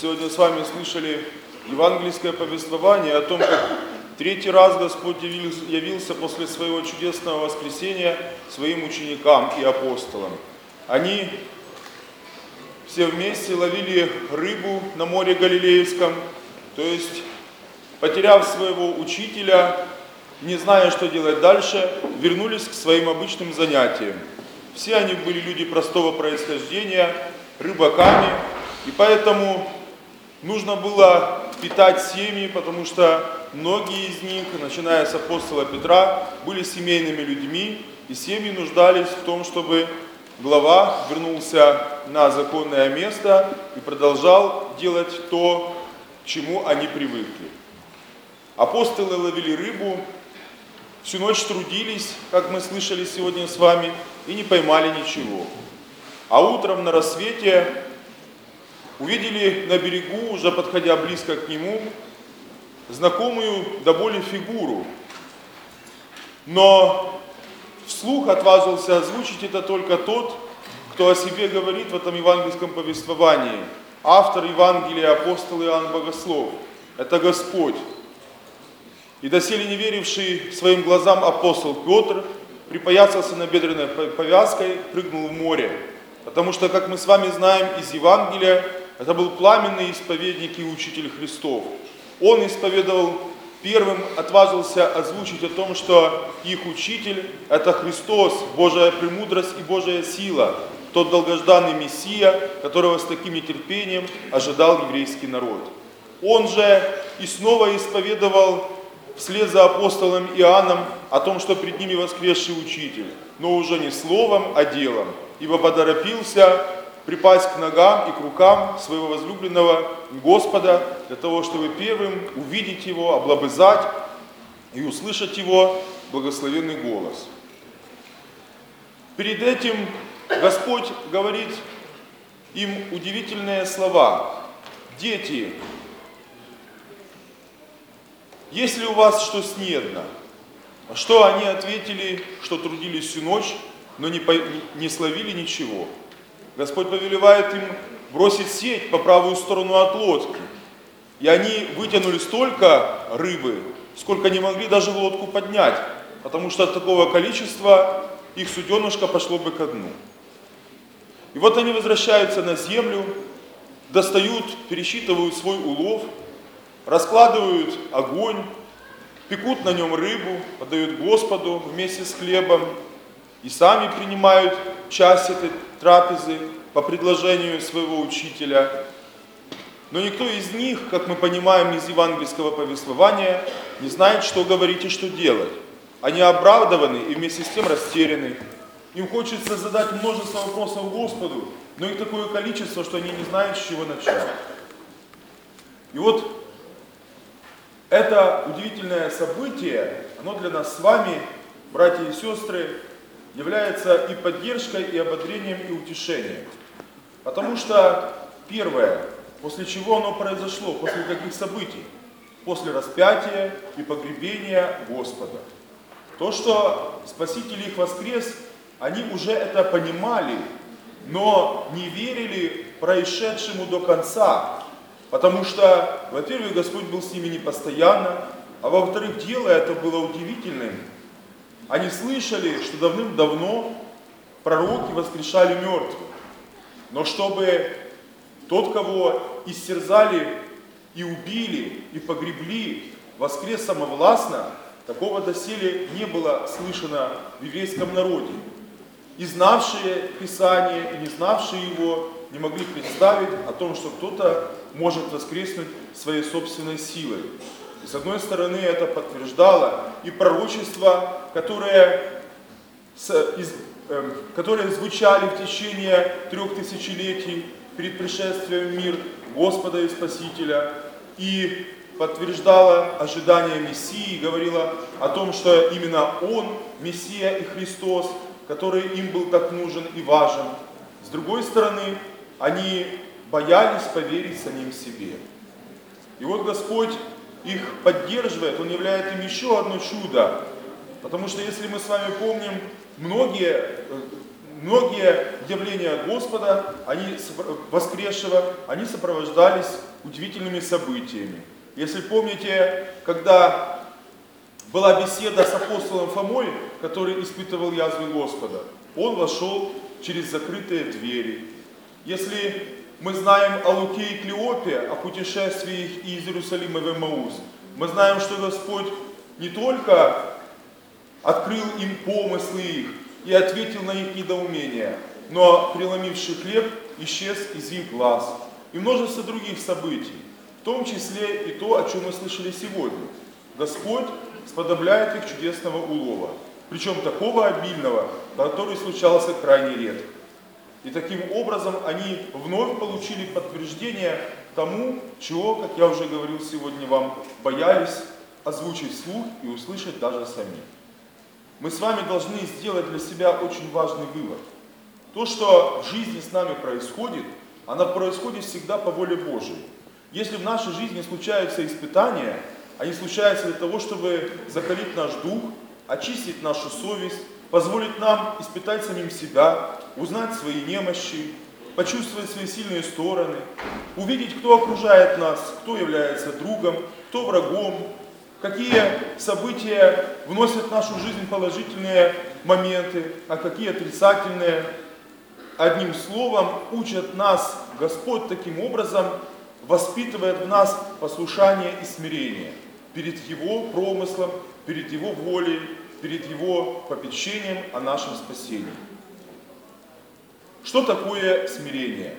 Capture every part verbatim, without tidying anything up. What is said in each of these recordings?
сегодня с вами слышали евангельское повествование о том, как третий раз Господь явился, явился после своего чудесного воскресения своим ученикам и апостолам. Они все вместе ловили рыбу на море Галилейском, то есть, потеряв своего учителя, не зная, что делать дальше, вернулись к своим обычным занятиям. Все они были люди простого происхождения, рыбаками, и поэтому нужно было питать семьи, потому что многие из них, начиная с апостола Петра, были семейными людьми, и семьи нуждались в том, чтобы глава вернулся на законное место и продолжал делать то, к чему они привыкли. Апостолы ловили рыбу, всю ночь трудились, как мы слышали сегодня с вами, и не поймали ничего. А утром на рассвете увидели на берегу, уже подходя близко к нему, знакомую до боли фигуру. Но вслух отважился озвучить это только тот, кто о себе говорит в этом евангельском повествовании. Автор Евангелия, апостол Иоанн Богослов. Это Господь. И доселе не веривший своим глазам апостол Петр припоясался набедренной повязкой, прыгнул в море. Потому что, как мы с вами знаем из Евангелия, это был пламенный исповедник и учитель Христов. Он исповедовал первым, отважился озвучить о том, что их учитель – это Христос, Божия премудрость и Божия сила, тот долгожданный Мессия, которого с таким нетерпением ожидал еврейский народ. Он же и снова исповедовал вслед за апостолом Иоанном о том, что пред ними воскресший учитель, но уже не словом, а делом, ибо поторопился припасть к ногам и к рукам своего возлюбленного Господа, для того, чтобы первым увидеть Его, облобызать и услышать Его благословенный голос. Перед этим Господь говорит им удивительные слова. Дети, есть ли у вас что снедно? Что они ответили, что трудились всю ночь, но не, по, не словили ничего. Господь повелевает им бросить сеть по правую сторону от лодки. И они вытянули столько рыбы, сколько не могли даже в лодку поднять, потому что от такого количества их суденышко пошло бы ко дну. И вот они возвращаются на землю, достают, пересчитывают свой улов, раскладывают огонь, пекут на нем рыбу, подают Господу вместе с хлебом и сами принимают часть этой трапезы по предложению своего учителя. Но никто из них, как мы понимаем из евангельского повествования, не знает, что говорить и что делать. Они оправданы и вместе с тем растеряны. Им хочется задать множество вопросов Господу, но их такое количество, что они не знают, с чего начать. И вот это удивительное событие, оно для нас с вами, братья и сестры, является и поддержкой, и ободрением, и утешением. Потому что, первое, после чего оно произошло, после каких событий? После распятия и погребения Господа. То, что Спаситель их воскрес, они уже это понимали, но не верили происшедшему до конца. Потому что, во-первых, Господь был с ними не постоянно, а во-вторых, дело это было удивительным. Они слышали, что давным-давно пророки воскрешали мертвых. Но чтобы тот, кого истерзали и убили, и погребли, воскрес самовластно, такого доселе не было слышано в еврейском народе. И знавшие Писание, и не знавшие его, не могли представить о том, что кто-то может воскреснуть своей собственной силой. И с одной стороны это подтверждало и пророчества, которые, которые звучали в течение трех тысячелетий перед пришествием в мир Господа и Спасителя, и подтверждало ожидание Мессии, говорило о том, что именно Он, Мессия и Христос, который им был так нужен и важен. С другой стороны, они боялись поверить самим себе. И вот Господь их поддерживает, Он являет им еще одно чудо. Потому что, если мы с вами помним, многие, многие явления Господа, они, воскресшего, они сопровождались удивительными событиями. Если помните, когда была беседа с апостолом Фомой, который испытывал язвы Господа, он вошел через закрытые двери. Если мы знаем о Луке и Клеопе, о путешествии их из Иерусалима в Эммаус, мы знаем, что Господь не только открыл им помыслы их и ответил на их недоумения, но, преломивший хлеб, исчез из их глаз. И множество других событий, в том числе и то, о чем мы слышали сегодня. Господь сподобляет их чудесного улова, причем такого обильного, который случался крайне редко. И таким образом они вновь получили подтверждение тому, чего, как я уже говорил сегодня вам, боялись озвучить вслух и услышать даже сами. Мы с вами должны сделать для себя очень важный вывод. То, что в жизни с нами происходит, оно происходит всегда по воле Божией. Если в нашей жизни случаются испытания, они случаются для того, чтобы закалить наш дух, очистить нашу совесть, позволить нам испытать самим себя, узнать свои немощи, почувствовать свои сильные стороны, увидеть, кто окружает нас, кто является другом, кто врагом, какие события вносят в нашу жизнь положительные моменты, а какие отрицательные. Одним словом, учат нас Господь таким образом, воспитывает в нас послушание и смирение перед Его промыслом, перед Его волей, перед Его попечением о нашем спасении. Что такое смирение?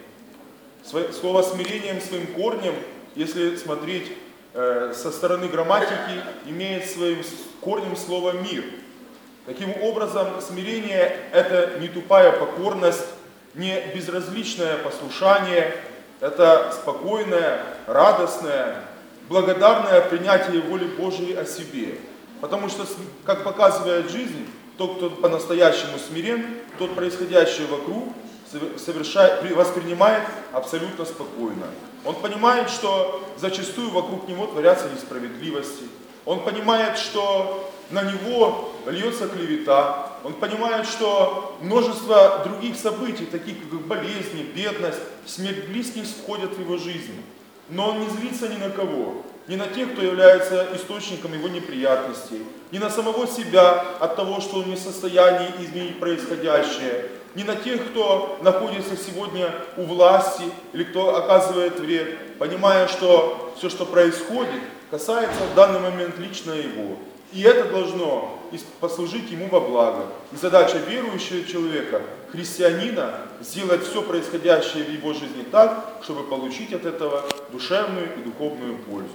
Слово смирением своим корнем, если смотреть э, со стороны грамматики, имеет своим корнем слово «мир». Таким образом, смирение – это не тупая покорность, не безразличное послушание, это спокойное, радостное, благодарное принятие воли Божией о себе. Потому что, как показывает жизнь, тот, кто по-настоящему смирен, тот происходящее вокруг совершает, воспринимает абсолютно спокойно. Он понимает, что зачастую вокруг него творятся несправедливости. Он понимает, что на него льется клевета. Он понимает, что множество других событий, таких как болезни, бедность, смерть близких, входят в его жизнь. Но он не злится ни на кого. Не на тех, кто является источником его неприятностей, не на самого себя от того, что он не в состоянии изменить происходящее, не на тех, кто находится сегодня у власти или кто оказывает вред, понимая, что все, что происходит, касается в данный момент лично его. И это должно послужить ему во благо. И задача верующего человека, христианина, сделать все происходящее в его жизни так, чтобы получить от этого душевную и духовную пользу.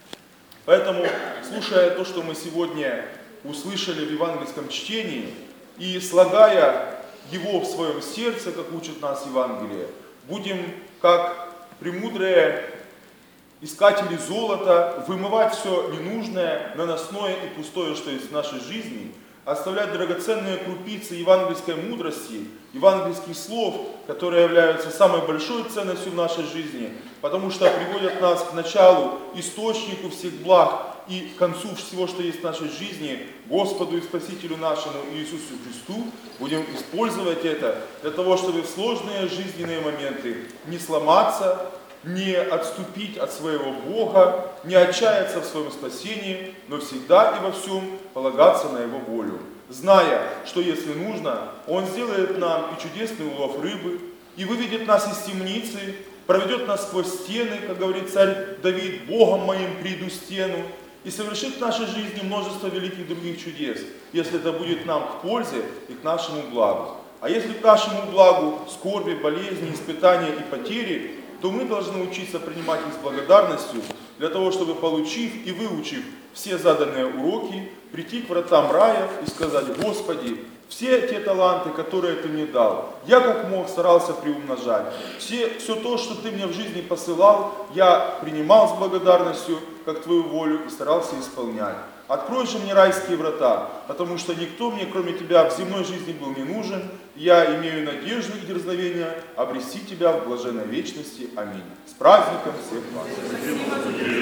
Поэтому, слушая то, что мы сегодня услышали в евангельском чтении, и слагая его в своем сердце, как учит нас Евангелие, будем, как премудрые искатели золота, вымывать все ненужное, наносное и пустое, что есть в нашей жизни, оставлять драгоценные крупицы евангельской мудрости, евангельских слов, которые являются самой большой ценностью в нашей жизни, потому что приводят нас к началу, источнику всех благ и к концу всего, что есть в нашей жизни, Господу и Спасителю нашему Иисусу Христу. Будем использовать это для того, чтобы в сложные жизненные моменты не сломаться, не отступить от своего Бога, не отчаяться в своем спасении, но всегда и во всем полагаться на Его волю, зная, что если нужно, Он сделает нам и чудесный улов рыбы, и выведет нас из темницы, проведет нас сквозь стены, как говорит царь Давид, Богом моим приду стену, и совершит в нашей жизни множество великих других чудес, если это будет нам к пользе и к нашему благу. А если к нашему благу скорби, болезни, испытания и потери, то мы должны учиться принимать их с благодарностью, для того, чтобы, получив и выучив все заданные уроки, прийти к вратам рая и сказать: Господи, все те таланты, которые Ты мне дал, я как мог старался приумножать. Все, все то, что Ты мне в жизни посылал, я принимал с благодарностью, как Твою волю, и старался исполнять. Открой же мне райские врата, потому что никто мне, кроме Тебя, в земной жизни был не нужен. Я имею надежду и дерзновение обрести Тебя в блаженной вечности. Аминь. С праздником всех вас!